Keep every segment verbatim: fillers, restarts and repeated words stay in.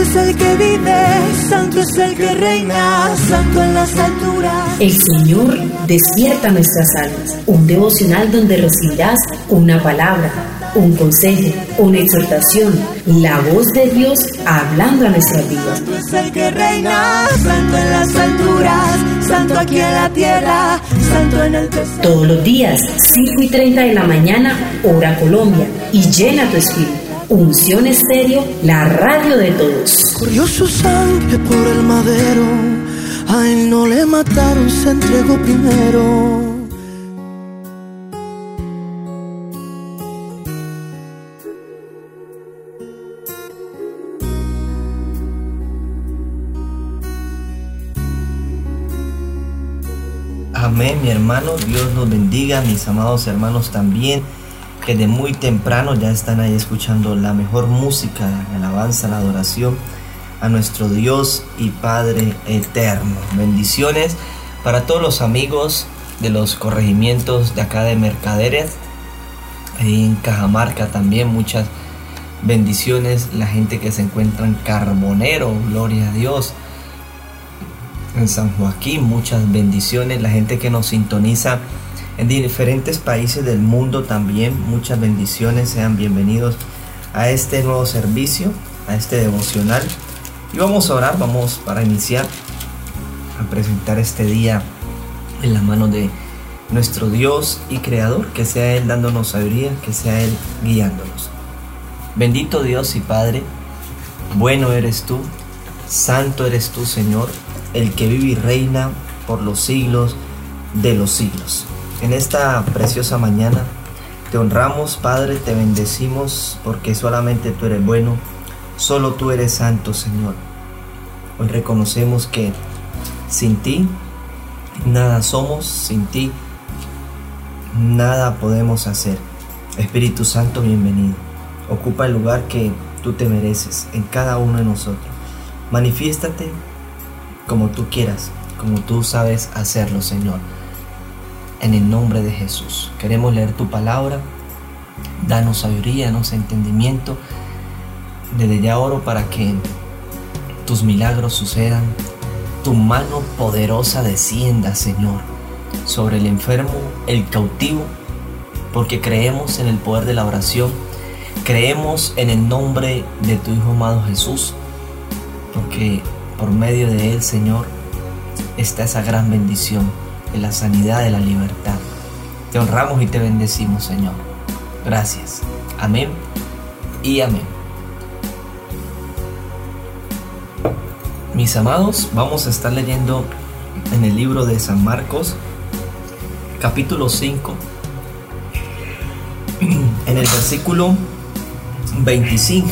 es el que vive, santo es el que reina, santo en las alturas. El Señor despierta nuestras almas. Un devocional donde recibirás una palabra, un consejo, una exhortación, la voz de Dios hablando a nuestras vidas. Santo es el que reina, santo en las alturas, santo aquí en la tierra, santo en el tesoro. Todos los días, cinco y treinta de la mañana, hora Colombia, y llena tu espíritu. Unción Estéreo, la radio de todos. Corrió su sangre por el madero, a él no le mataron, se entregó primero. Amén, mi hermano, Dios los bendiga, mis amados hermanos también, que de muy temprano ya están ahí escuchando la mejor música, la alabanza, la adoración a nuestro Dios y Padre eterno. Bendiciones para todos los amigos de los corregimientos de acá de Mercaderes, ahí en Cajamarca también, muchas bendiciones, la gente que se encuentra en Carbonero, gloria a Dios. En San Joaquín, muchas bendiciones, la gente que nos sintoniza en diferentes países del mundo también, muchas bendiciones, sean bienvenidos a este nuevo servicio, a este devocional. Y vamos a orar, vamos para iniciar a presentar este día en la mano de nuestro Dios y Creador, que sea Él dándonos sabiduría, que sea Él guiándonos. Bendito Dios y Padre, bueno eres tú, santo eres tú, Señor, el que vive y reina por los siglos de los siglos. En esta preciosa mañana te honramos, Padre, te bendecimos porque solamente tú eres bueno, solo tú eres santo, Señor. Hoy reconocemos que sin ti nada somos, sin ti nada podemos hacer. Espíritu Santo, bienvenido. Ocupa el lugar que tú te mereces en cada uno de nosotros. Manifiéstate como tú quieras, como tú sabes hacerlo, Señor. En el nombre de Jesús. Queremos leer tu palabra. Danos sabiduría, danos entendimiento. Desde ya oro para que tus milagros sucedan. Tu mano poderosa descienda, Señor, sobre el enfermo, el cautivo, porque creemos en el poder de la oración. Creemos en el nombre de tu Hijo amado Jesús, porque por medio de Él, Señor, está esa gran bendición de la sanidad, de la libertad. Te honramos y te bendecimos, Señor. Gracias. Amén y amén. Mis amados, vamos a estar leyendo en el libro de San Marcos, capítulo cinco, en el versículo veinticinco.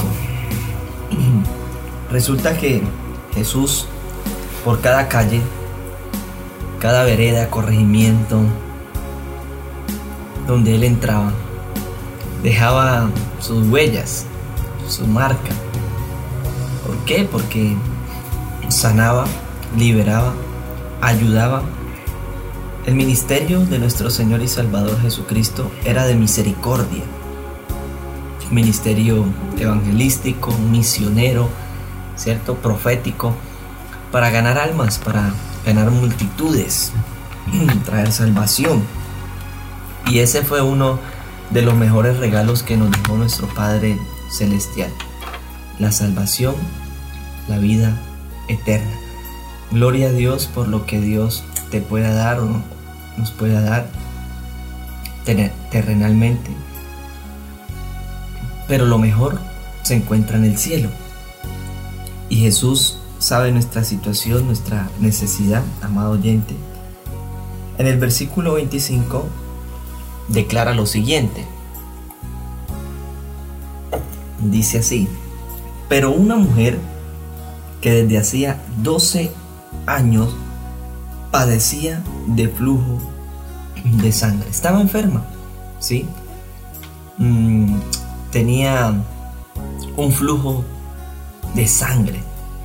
Resulta que Jesús, por cada calle, cada vereda, corregimiento donde Él entraba, dejaba sus huellas, su marca. ¿Por qué? Porque sanaba, liberaba, ayudaba. El ministerio de nuestro Señor y Salvador Jesucristo era de misericordia. Un ministerio evangelístico, misionero, ¿cierto? Profético, para ganar almas, para ganar multitudes, traer salvación. Y ese fue uno de los mejores regalos que nos dejó nuestro Padre Celestial: la salvación, la vida eterna. Gloria a Dios por lo que Dios te pueda dar o nos pueda dar terrenalmente, pero lo mejor se encuentra en el cielo. Y Jesús sabe nuestra situación, nuestra necesidad, amado oyente. En el versículo veinticinco declara lo siguiente. Dice así: pero una mujer que desde hacía doce años padecía de flujo de sangre. Estaba enferma, ¿sí? Mm, tenía un flujo de sangre.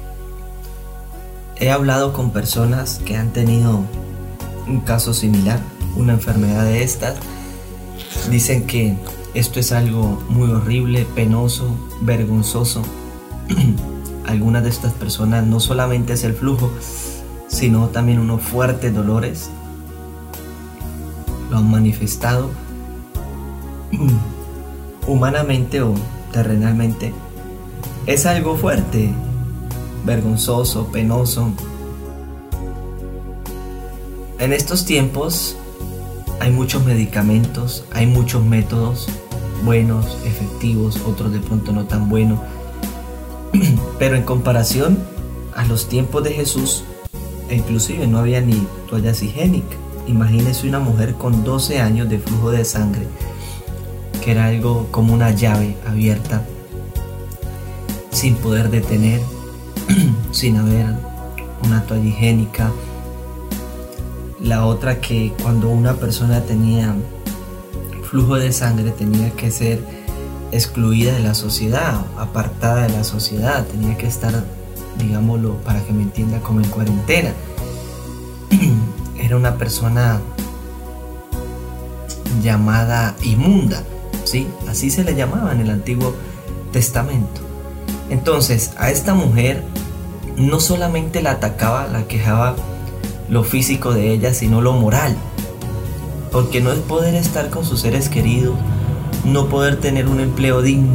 He hablado con personas que han tenido un caso similar, una enfermedad de estas. Dicen que esto es algo muy horrible, penoso, vergonzoso. algunas de estas personas no solamente es el flujo, sino también unos fuertes dolores. Lo han manifestado humanamente o terrenalmente. Es algo fuerte, vergonzoso, penoso. En estos tiempos hay muchos medicamentos, hay muchos métodos buenos, efectivos, otros de pronto no tan buenos. Pero en comparación a los tiempos de Jesús, inclusive no había ni toallas higiénicas. Imagínese una mujer con doce años de flujo de sangre, que era algo como una llave abierta, sin poder detener, sin haber una toalla higiénica. La otra, que cuando una persona tenía flujo de sangre tenía que ser excluida de la sociedad, apartada de la sociedad, tenía que estar, digámoslo, para que me entienda, como en cuarentena. Era una persona llamada inmunda, ¿sí? Así se le llamaba en el Antiguo Testamento. Entonces, a esta mujer no solamente la atacaba, la quejaba lo físico de ella, sino lo moral. Porque no es poder estar con sus seres queridos, no poder tener un empleo digno.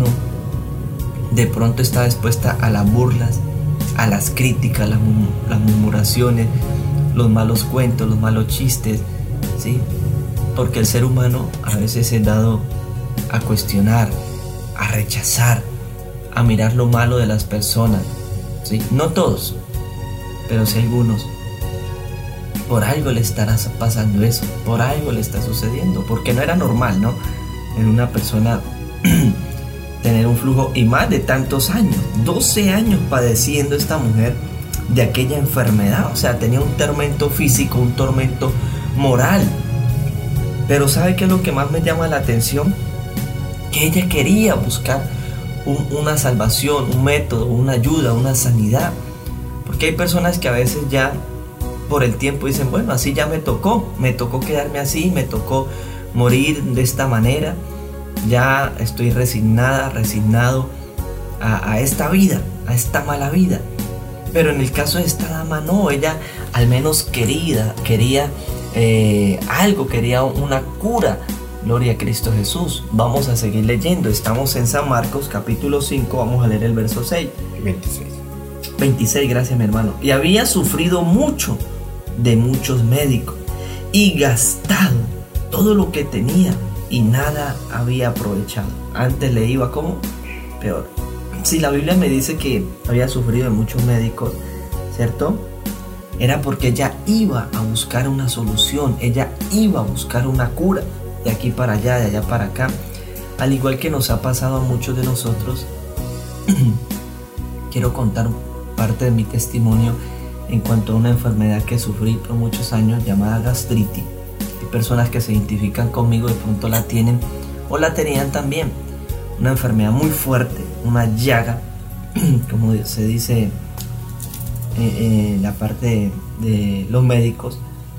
De pronto está expuesta a las burlas, a las críticas, las, las murmuraciones, los malos cuentos, los malos chistes, ¿sí? Porque el ser humano a veces es dado a cuestionar, a rechazar, a mirar lo malo de las personas, ¿sí? No todos, pero sí algunos. Por algo le estará pasando eso, por algo le está sucediendo, porque no era normal, ¿no? En una persona tener un flujo, y más de tantos años, doce años padeciendo esta mujer de aquella enfermedad. O sea, tenía un tormento físico, un tormento moral. Pero ¿sabe qué es lo que más me llama la atención? Que ella quería buscar un, una salvación, un método, una ayuda, una sanidad. Porque hay personas que a veces ya por el tiempo dicen, bueno, así ya me tocó, me tocó quedarme así, me tocó morir de esta manera, ya estoy resignada, resignado a, a esta vida, a esta mala vida. Pero en el caso de esta dama no, ella al menos quería, quería eh, algo, quería una cura. Gloria a Cristo Jesús. Vamos a seguir leyendo, estamos en San Marcos capítulo cinco, vamos a leer el verso seis. veintiséis. veintiséis, gracias mi hermano. Y había sufrido mucho de muchos médicos y gastado todo lo que tenía y nada había aprovechado. Antes le iba como peor. Si la Biblia me dice que había sufrido de muchos médicos, ¿cierto? Era porque ella iba a buscar una solución, ella iba a buscar una cura, de aquí para allá, de allá para acá. Al igual que nos ha pasado a muchos de nosotros. Quiero contar parte de mi testimonio en cuanto a una enfermedad que sufrí por muchos años llamada gastritis. Hay personas que se identifican conmigo, de pronto la tienen o la tenían también. Una enfermedad muy fuerte, una llaga, como se dice en la parte de, de los médicos,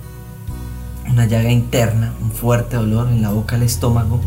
una llaga interna, un fuerte dolor en la boca, el estómago.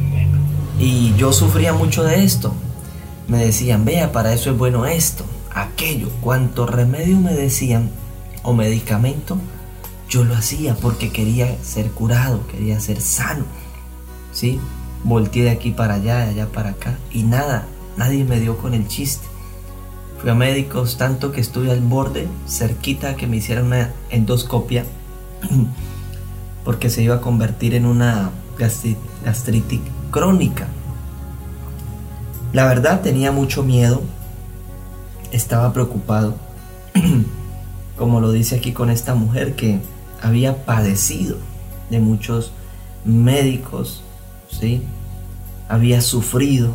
Y yo sufría mucho de esto. Me decían, vea, para eso es bueno esto, aquello, cuánto remedio me decían o medicamento, yo lo hacía porque quería ser curado, quería ser sano, ¿sí? Volteé de aquí para allá, de allá para acá y nada, nadie me dio con el chiste. Fui a médicos tanto que estuve al borde, cerquita que me hicieran una endoscopia porque se iba a convertir en una gastritis crónica. La verdad tenía mucho miedo, estaba preocupado, como lo dice aquí con esta mujer que había padecido de muchos médicos, ¿sí? Había sufrido.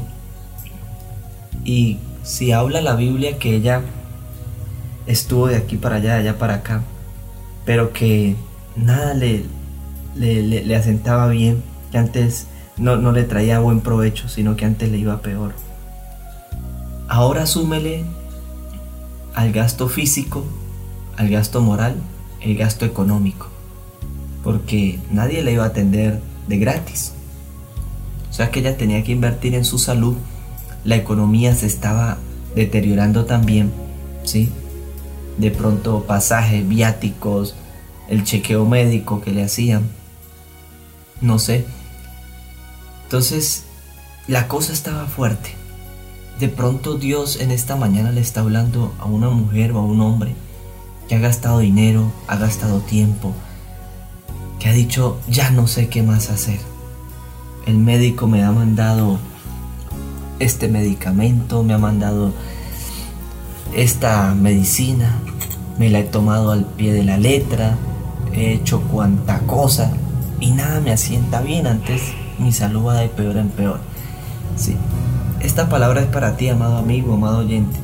Y si habla la Biblia que ella estuvo de aquí para allá, de allá para acá, pero que nada le, le, le, le asentaba bien, que antes no, no le traía buen provecho, sino que antes le iba peor. Ahora súmele al gasto físico, al gasto moral, el gasto económico, porque nadie le iba a atender de gratis. O sea que ella tenía que invertir en su salud, la economía se estaba deteriorando también ¿sí? De pronto pasajes, viáticos, el chequeo médico que le hacían, no sé. Entonces la cosa estaba fuerte. De pronto Dios en esta mañana le está hablando a una mujer o a un hombre que ha gastado dinero, ha gastado tiempo, que ha dicho, ya no sé qué más hacer. El médico me ha mandado este medicamento, me ha mandado esta medicina, me la he tomado al pie de la letra, he hecho cuanta cosa y nada me asienta bien. Antes mi salud va de peor en peor. Sí, esta palabra es para ti, amado amigo, amado oyente.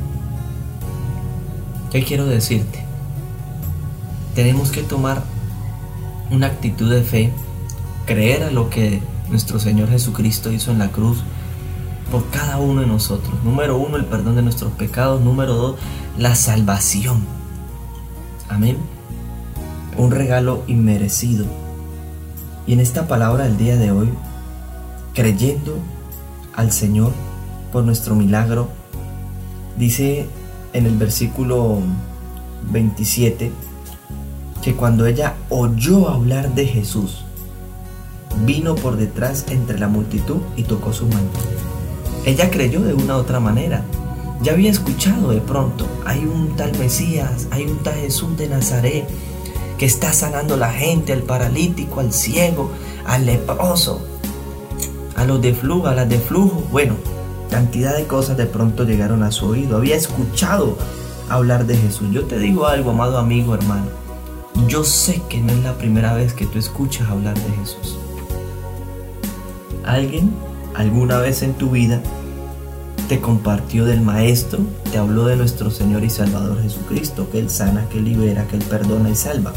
¿Qué quiero decirte? Tenemos que tomar una actitud de fe, creer a lo que nuestro Señor Jesucristo hizo en la cruz por cada uno de nosotros. Número uno, el perdón de nuestros pecados. Número dos, la salvación. Amén. Un regalo inmerecido. Y en esta palabra del día de hoy, creyendo al Señor por nuestro milagro, dice en el versículo veintisiete que cuando ella oyó hablar de Jesús, vino por detrás entre la multitud y tocó su manto. Ella creyó de una u otra manera. Ya había escuchado de pronto, hay un tal Mesías, hay un tal Jesús de Nazaret que está sanando a la gente, al paralítico, al ciego, al leproso, a los de flujo, a las de flujo. Bueno, cantidad de cosas de pronto llegaron a su oído. Había escuchado hablar de Jesús. Yo te digo algo, amado amigo, hermano. Yo sé que no es la primera vez que tú escuchas hablar de Jesús. Alguien, alguna vez en tu vida, te compartió del Maestro, te habló de nuestro Señor y Salvador Jesucristo, que Él sana, que Él libera, que Él perdona y salva.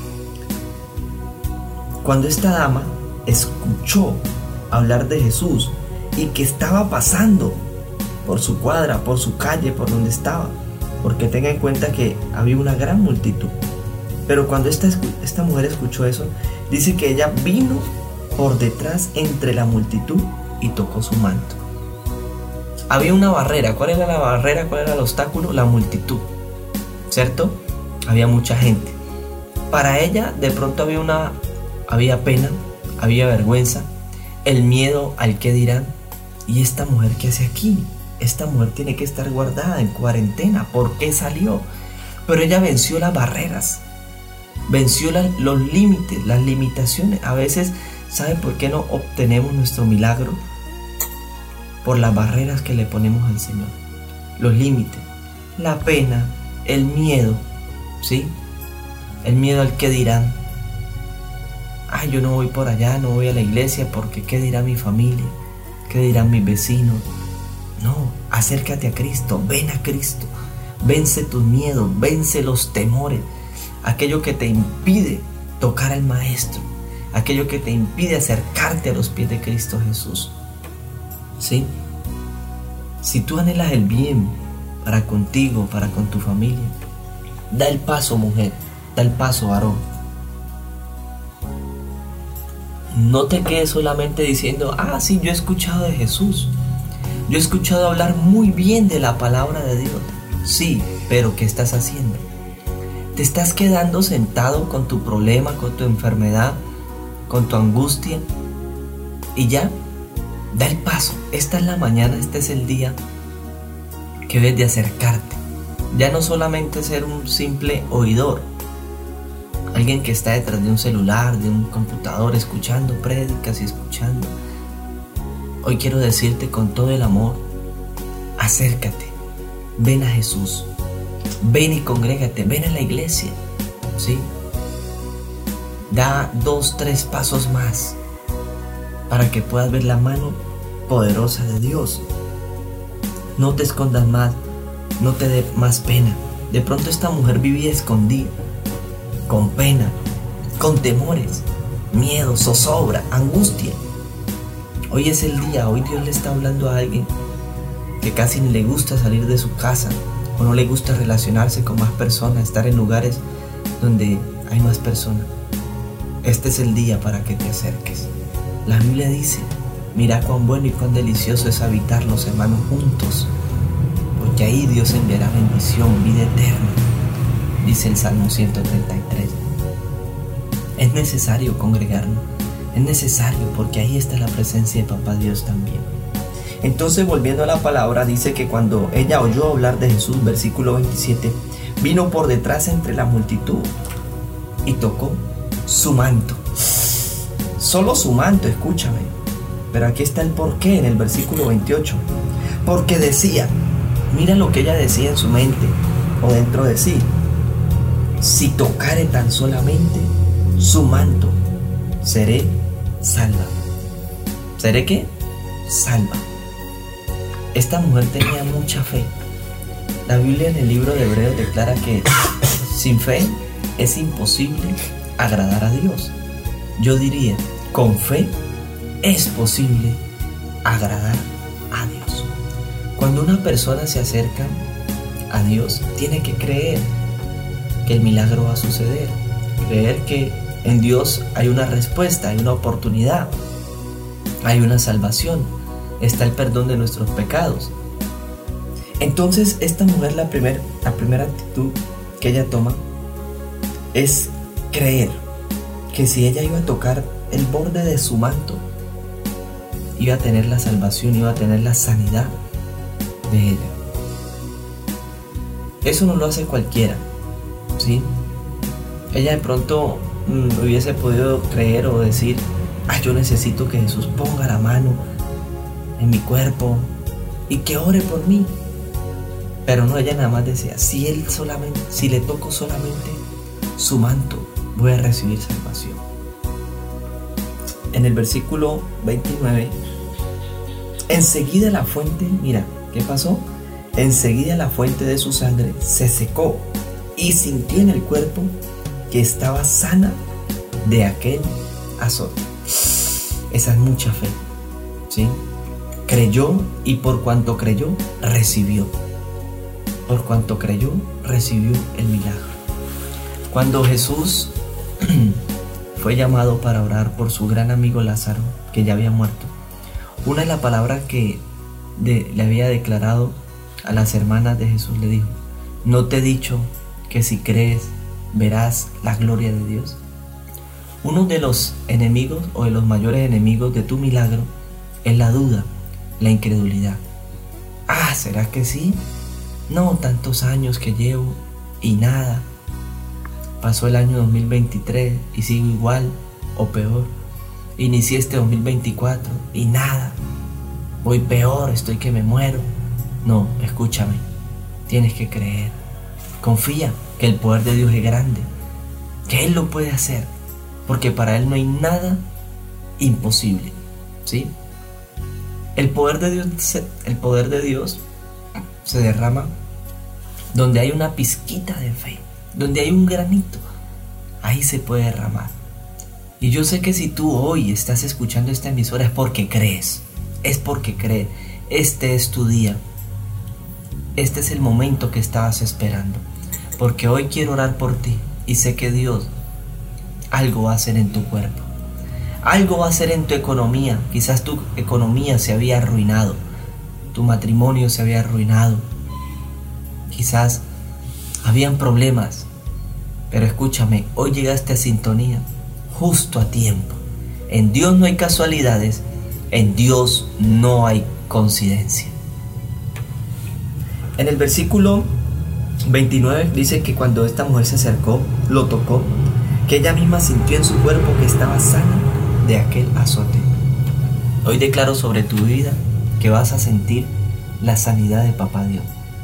Cuando esta dama escuchó hablar de Jesús y que estaba pasando por su cuadra, por su calle, por donde estaba, porque tenga en cuenta que había una gran multitud, pero cuando esta, esta mujer escuchó eso, dice que ella vino por detrás entre la multitud y tocó su manto. Había una barrera. ¿Cuál era la barrera? ¿Cuál era el obstáculo? La multitud, ¿cierto? Había mucha gente. Para ella de pronto había una, había pena, había vergüenza, el miedo al qué dirán. ¿Y esta mujer qué hace aquí? Esta mujer tiene que estar guardada en cuarentena. ¿Por qué salió? Pero ella venció las barreras, venció la, los límites, las limitaciones. A veces, ¿sabe por qué no obtenemos nuestro milagro? Por las barreras que le ponemos al Señor. Los límites, la pena, el miedo, ¿sí? El miedo al qué dirán. Ay, yo no voy por allá, no voy a la iglesia porque qué dirá mi familia, qué dirán mis vecinos. No, acércate a Cristo, ven a Cristo, vence tus miedos, vence los temores, aquello que te impide tocar al Maestro, aquello que te impide acercarte a los pies de Cristo Jesús. ¿Sí? Si tú anhelas el bien para contigo, para con tu familia, da el paso, mujer, da el paso, varón. No te quedes solamente diciendo, ah, sí, yo he escuchado de Jesús, yo he escuchado hablar muy bien de la palabra de Dios. Sí, pero ¿qué estás haciendo? ¿Te estás quedando sentado con tu problema, con tu enfermedad, con tu angustia y ya? Da el paso. Esta es la mañana, este es el día que debes de acercarte. Ya no solamente ser un simple oidor, alguien que está detrás de un celular, de un computador, escuchando prédicas y escuchando. Hoy quiero decirte con todo el amor, acércate, ven a Jesús, ven y congrégate, ven a la iglesia, ¿sí? Da dos, tres pasos más para que puedas ver la mano poderosa de Dios. No te escondas más, no te dé más pena. De pronto esta mujer vivía escondida, con pena, con temores, miedo, zozobra, angustia. Hoy es el día, hoy Dios le está hablando a alguien que casi ni le gusta salir de su casa o no le gusta relacionarse con más personas, estar en lugares donde hay más personas. Este es el día para que te acerques. La Biblia dice, mira cuán bueno y cuán delicioso es habitar los hermanos juntos. porque ahí Dios enviará bendición, vida eterna, dice el Salmo ciento treinta y tres. Es necesario congregarnos, es necesario porque ahí está la presencia de Papá Dios también. Entonces, volviendo a la palabra, dice que cuando ella oyó hablar de Jesús, versículo veintisiete, vino por detrás entre la multitud y tocó su manto. Solo su manto, escúchame. Pero aquí está el porqué en el versículo veintiocho. Porque decía, mira lo que ella decía en su mente o dentro de sí: si tocare tan solamente su manto, seré salva. ¿Seré qué? Salva. Esta mujer tenía mucha fe. La Biblia en el libro de Hebreos declara que sin fe es imposible agradar a Dios. Yo diría, con fe es posible agradar a Dios. Cuando una persona se acerca a Dios, tiene que creer que el milagro va a suceder, creer que en Dios hay una respuesta, hay una oportunidad, hay una salvación, está el perdón de nuestros pecados. Entonces esta mujer, la, primer, la primera actitud que ella toma es creer que si ella iba a tocar el borde de su manto, iba a tener la salvación, iba a tener la sanidad de ella. Eso no lo hace cualquiera, ¿sí? Ella de pronto mmm, hubiese podido creer o decir: ah, yo necesito que Jesús ponga la mano en mi cuerpo y que ore por mí. Pero no, ella nada más decía: si él solamente, si le toco solamente su manto, voy a recibir salvación. En el versículo veintinueve, enseguida la fuente, mira, ¿qué pasó? Enseguida la fuente de su sangre se secó y sintió en el cuerpo que estaba sana de aquel azote. Esa es mucha fe, ¿sí? Creyó y por cuanto creyó, recibió. Por cuanto creyó, recibió el milagro. Cuando Jesús fue llamado para orar por su gran amigo Lázaro, que ya había muerto, una de las palabras que de, le había declarado a las hermanas de Jesús, le dijo: ¿no te he dicho que si crees verás la gloria de Dios? Uno de los enemigos o de los mayores enemigos de tu milagro es la duda, la incredulidad. Ah, ¿será que sí? No, tantos años que llevo y nada. Pasó el año dos mil veintitrés y sigo igual o peor. Inicié este dos mil veinticuatro y nada. Voy peor, estoy que me muero. No, escúchame. Tienes que creer. Confía que el poder de Dios es grande, que Él lo puede hacer, porque para Él no hay nada imposible, ¿sí? El poder de Dios, el poder de Dios se derrama donde hay una pizquita de fe, donde hay un granito, ahí se puede derramar. Y yo sé que si tú hoy estás escuchando esta emisora es porque crees, es porque crees. Este es tu día, este es el momento que estabas esperando, porque hoy quiero orar por ti y sé que Dios algo va a hacer en tu cuerpo, algo va a hacer en tu economía. Quizás tu economía se había arruinado, tu matrimonio se había arruinado, quizás habían problemas, pero escúchame, hoy llegaste a sintonía justo a tiempo. En Dios no hay casualidades, en Dios no hay coincidencia. En el versículo veintinueve dice que cuando esta mujer se acercó, lo tocó, que ella misma sintió en su cuerpo que estaba sana de aquel azote. Hoy declaro sobre tu vida que vas a sentir la sanidad de Papá Dios.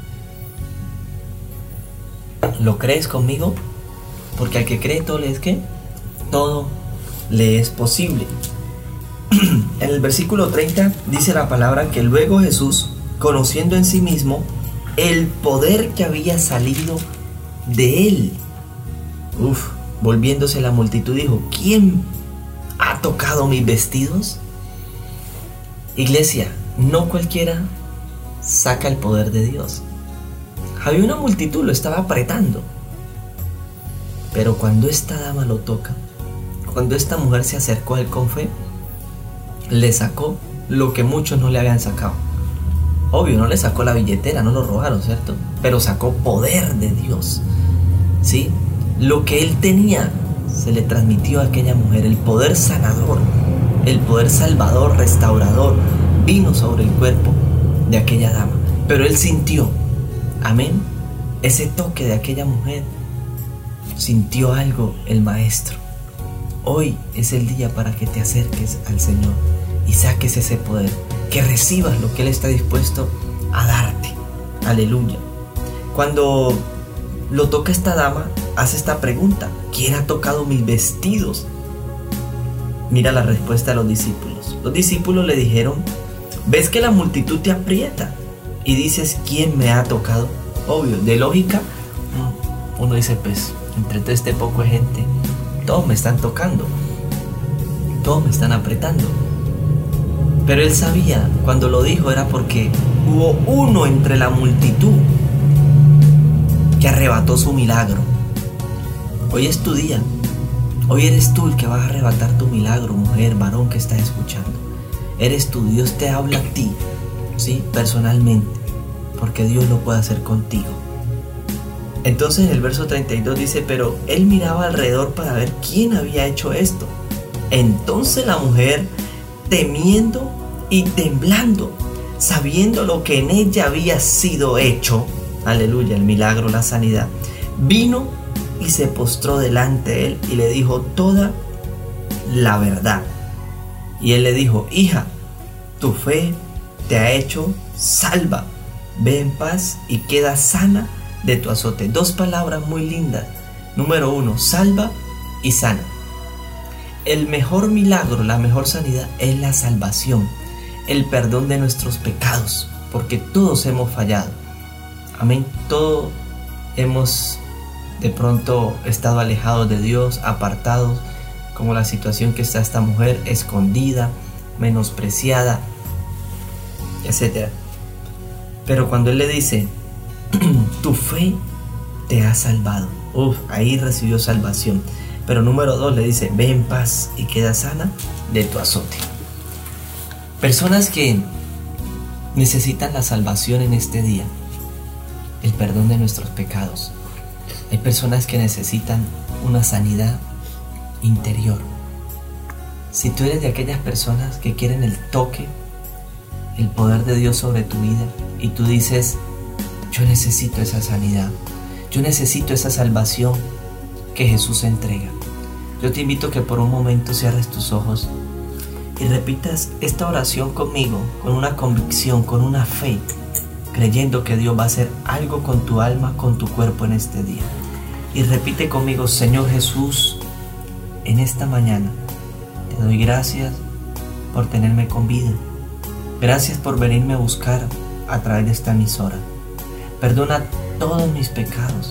¿Lo crees conmigo? Porque al que cree todo le es ¿qué? Todo le es posible. En el versículo treinta dice la palabra que luego Jesús, conociendo en sí mismo el poder que había salido de él, uf, volviéndose la multitud, dijo: ¿quién ha tocado mis vestidos? Iglesia, no cualquiera saca el poder de Dios. Había una multitud, lo estaba apretando. Pero cuando esta dama lo toca, cuando esta mujer se acercó a él con fe, le sacó lo que muchos no le habían sacado. Obvio, no le sacó la billetera, no lo robaron, ¿cierto? Pero sacó poder de Dios, ¿sí? Lo que él tenía se le transmitió a aquella mujer, el poder sanador, el poder salvador, restaurador, vino sobre el cuerpo de aquella dama. Pero él sintió, amén, ese toque de aquella mujer, sintió algo el maestro. Hoy es el día para que te acerques al Señor y saques ese poder, que recibas lo que Él está dispuesto a darte. Aleluya. Cuando lo toca esta dama, hace esta pregunta: ¿quién ha tocado mis vestidos? Mira la respuesta de los discípulos. Los discípulos le dijeron: ¿ves que la multitud te aprieta y dices quién me ha tocado? Obvio, de lógica, uno dice, pues entre todo este poco de gente, todos me están tocando, todos me están apretando. Pero él sabía, cuando lo dijo era porque hubo uno entre la multitud que arrebató su milagro. Hoy es tu día. Hoy eres tú el que vas a arrebatar tu milagro, mujer, varón que estás escuchando. Eres tú, Dios te habla a ti, ¿sí? Personalmente, porque Dios lo puede hacer contigo. Entonces en el verso treinta y dos dice: pero él miraba alrededor para ver quién había hecho esto. Entonces la mujer, temiendo y temblando, sabiendo lo que en ella había sido hecho, aleluya, el milagro, la sanidad, vino y se postró delante de él y le dijo toda la verdad. Y él le dijo: hija, tu fe te ha hecho salva, ve en paz y queda sana de tu azote. Dos palabras muy lindas. Número uno, salva y sana. El mejor milagro, la mejor sanidad es la salvación, el perdón de nuestros pecados, porque todos hemos fallado. Amén. Todos hemos de pronto estado alejados de Dios, apartados, como la situación que está esta mujer, escondida, menospreciada, etcétera. Pero cuando él le dice: tu fe te ha salvado, uf, ahí recibió salvación. Pero número dos, le dice: ve en paz y queda sana de tu azote. Personas que necesitan la salvación en este día, el perdón de nuestros pecados. Hay personas que necesitan una sanidad interior. Si tú eres de aquellas personas que quieren el toque, el poder de Dios sobre tu vida, y tú dices: yo necesito esa sanidad, yo necesito esa salvación que Jesús entrega, yo te invito a que por un momento cierres tus ojos y repitas esta oración conmigo, con una convicción, con una fe, creyendo que Dios va a hacer algo con tu alma, con tu cuerpo en este día. Y repite conmigo: Señor Jesús, en esta mañana te doy gracias por tenerme con vida. Gracias por venirme a buscar a través de esta emisora. Perdona todos mis pecados.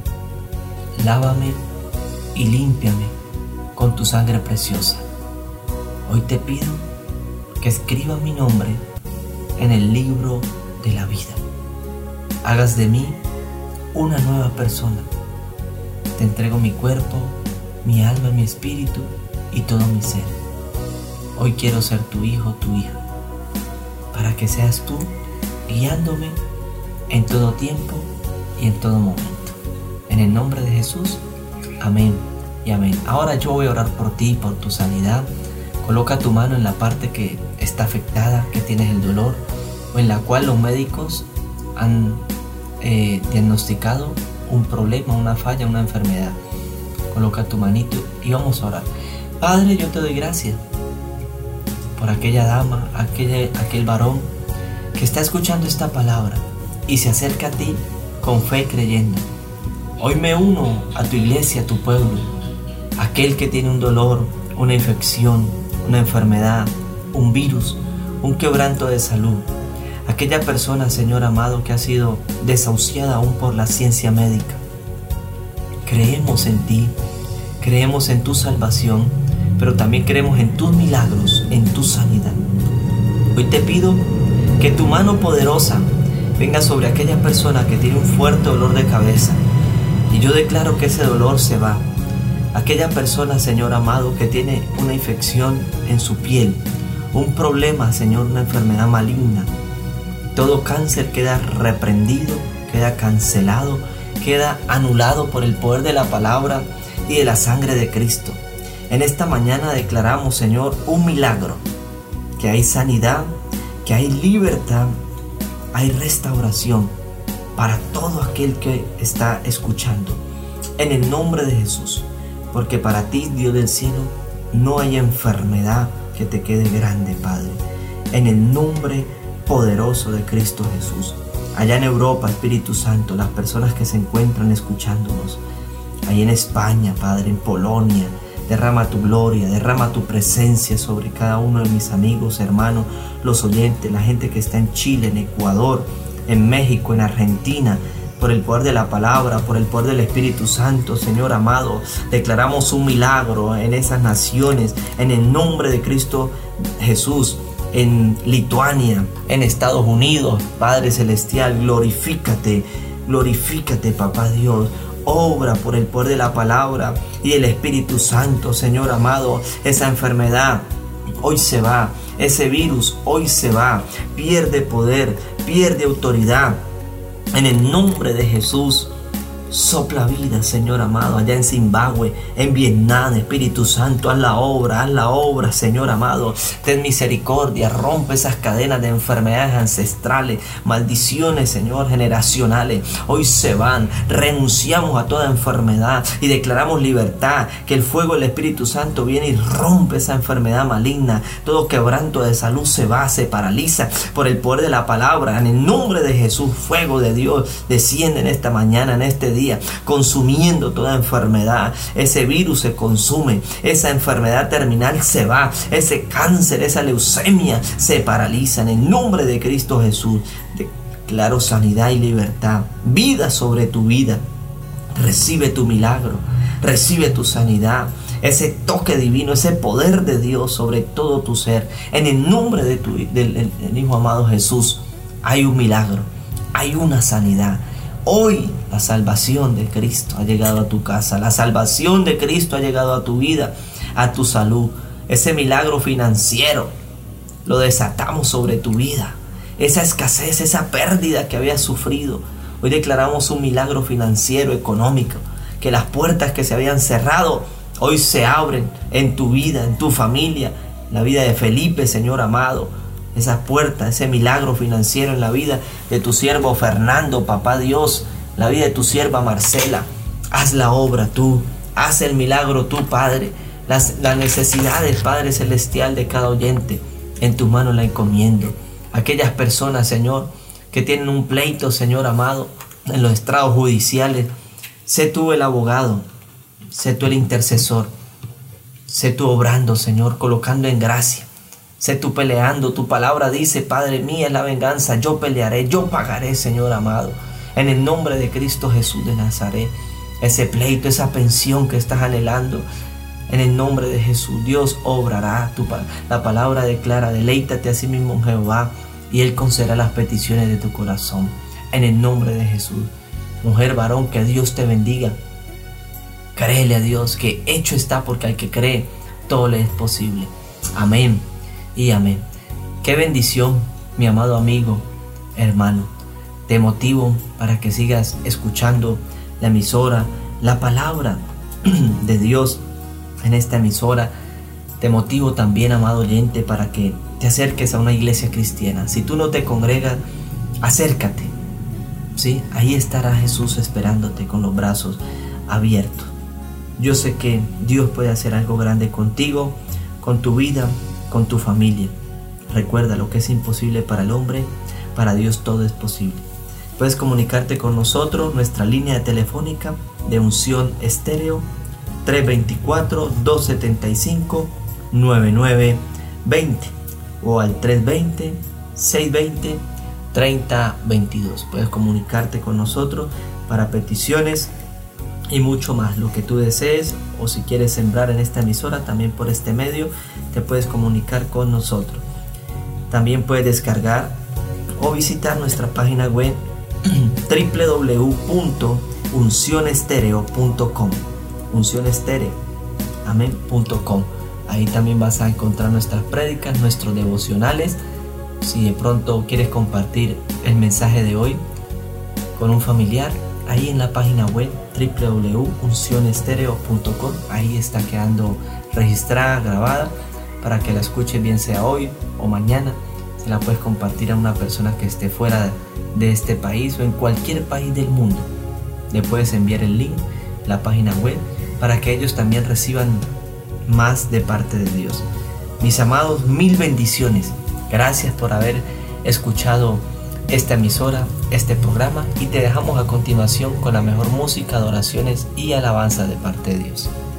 Lávame y límpiame con tu sangre preciosa. Hoy te pido que escribas mi nombre en el libro de la vida. Hagas de mí una nueva persona. Te entrego mi cuerpo, mi alma, mi espíritu y todo mi ser. Hoy quiero ser tu hijo, tu hija, para que seas tú guiándome en todo tiempo y en todo momento. En el nombre de Jesús, amén y amén. Ahora yo voy a orar por ti, por tu sanidad. Coloca tu mano en la parte que está afectada, que tienes el dolor, o en la cual los médicos han eh, diagnosticado un problema, una falla, una enfermedad. Coloca tu manito y vamos a orar. Padre, yo te doy gracias por aquella dama, aquel, aquel varón que está escuchando esta palabra y se acerca a ti con fe creyendo. Hoy me uno a tu iglesia, a tu pueblo, aquel que tiene un dolor, una infección, una enfermedad, un virus, un quebranto de salud. Aquella persona, Señor amado, que ha sido desahuciada aún por la ciencia médica. Creemos en ti, creemos en tu salvación, pero también creemos en tus milagros, en tu sanidad. Hoy te pido que tu mano poderosa venga sobre aquella persona que tiene un fuerte dolor de cabeza, y yo declaro que ese dolor se va. Aquella persona, Señor amado, que tiene una infección en su piel, un problema, Señor, una enfermedad maligna, Todo cáncer queda reprendido, queda cancelado, queda anulado por el poder de la palabra y de la sangre de Cristo. En esta mañana declaramos, Señor, un milagro, que hay sanidad, que hay libertad, hay restauración para todo aquel que está escuchando. En el nombre de Jesús, porque para ti, Dios del cielo, no hay enfermedad que te quede grande, Padre. En el nombre poderoso de Cristo Jesús. Allá en Europa, Espíritu Santo, las personas que se encuentran escuchándonos, ahí en España, Padre, en Polonia, derrama tu gloria, derrama tu presencia sobre cada uno de mis amigos, hermanos, los oyentes, la gente que está en Chile, en Ecuador, en México, en Argentina, por el poder de la palabra, por el poder del Espíritu Santo, Señor amado. Declaramos un milagro en esas naciones, en el nombre de Cristo Jesús. En Lituania, en Estados Unidos, Padre Celestial, glorifícate, glorifícate, Papá Dios. Obra por el poder de la palabra y del Espíritu Santo, Señor amado. Esa enfermedad hoy se va, ese virus hoy se va, pierde poder, pierde autoridad. En el nombre de Jesús, sopla vida, Señor amado, allá en Zimbabue, en Vietnam, Espíritu Santo, haz la obra, haz la obra, Señor amado, ten misericordia, rompe esas cadenas de enfermedades ancestrales, maldiciones, Señor, generacionales, hoy se van, renunciamos a toda enfermedad y declaramos libertad, que el fuego del Espíritu Santo viene y rompe esa enfermedad maligna, todo quebranto de salud se va, se paraliza por el poder de la palabra, en el nombre de Jesús, fuego de Dios, desciende en esta mañana, en este día, consumiendo toda enfermedad. Ese virus se consume, esa enfermedad terminal se va, ese cáncer, esa leucemia se paraliza en el nombre de Cristo Jesús. Declaro sanidad y libertad, vida sobre tu vida. Recibe tu milagro, recibe tu sanidad, ese toque divino, ese poder de Dios sobre todo tu ser. En el nombre de tu, del, del, del Hijo amado Jesús, hay un milagro, hay una sanidad. Hoy la salvación de Cristo ha llegado a tu casa, la salvación de Cristo ha llegado a tu vida, a tu salud. Ese milagro financiero lo desatamos sobre tu vida. Esa escasez, esa pérdida que habías sufrido, hoy declaramos un milagro financiero, económico, que las puertas que se habían cerrado hoy se abren en tu vida, en tu familia, la vida de Felipe, Señor amado. Esas puertas, ese milagro financiero en la vida de tu siervo Fernando, Papá Dios, la vida de tu sierva Marcela. Haz la obra tú, haz el milagro tú, Padre. Las, las necesidades, Padre Celestial, de cada oyente, en tu mano la encomiendo. Aquellas personas, Señor, que tienen un pleito, Señor amado, en los estrados judiciales, sé tú el abogado, sé tú el intercesor, sé tú obrando, Señor, colocando en gracia. Sé tú peleando, tu palabra dice, Padre, mía es la venganza, yo pelearé, yo pagaré, Señor amado. En el nombre de Cristo Jesús de Nazaret, ese pleito, esa pensión que estás anhelando, en el nombre de Jesús, Dios obrará. Tu, la palabra declara, deleítate a sí mismo en Jehová y Él concederá las peticiones de tu corazón. En el nombre de Jesús. Mujer, varón, que Dios te bendiga. Créele a Dios, que hecho está, porque al que cree, todo le es posible. Amén y amén. Qué bendición, mi amado amigo, hermano. Te motivo para que sigas escuchando la emisora, la palabra de Dios en esta emisora. Te motivo también, amado oyente, para que te acerques a una iglesia cristiana. Si tú no te congregas, acércate, ¿sí? Ahí estará Jesús esperándote con los brazos abiertos. Yo sé que Dios puede hacer algo grande contigo, con tu vida, con tu familia. Recuerda, lo que es imposible para el hombre, para Dios todo es posible. Puedes comunicarte con nosotros, nuestra línea telefónica de Unción Estéreo, tres dos cuatro, dos siete cinco, nueve nueve dos cero o al tres dos cero, seis dos cero, tres cero dos dos. Puedes comunicarte con nosotros para peticiones y mucho más, lo que tú desees, o si quieres sembrar en esta emisora, también por este medio te puedes comunicar con nosotros. También puedes descargar o visitar nuestra página web doble u doble u doble u punto unción estéreo punto com, unción estéreo, amén, punto com. Ahí también vas a encontrar nuestras prédicas, nuestros devocionales Si de pronto quieres compartir el mensaje de hoy con un familiar, ahí en la página web doble u doble u doble u punto unción estéreo punto com, ahí está quedando registrada, grabada, para que la escuches, bien sea hoy o mañana. Se la puedes compartir a una persona que esté fuera de este país o en cualquier país del mundo. Le puedes enviar el link, la página web, para que ellos también reciban más de parte de Dios. Mis amados, mil bendiciones. Gracias por haber escuchado esta emisora, este programa, y te dejamos a continuación con la mejor música, adoraciones y alabanza de parte de Dios.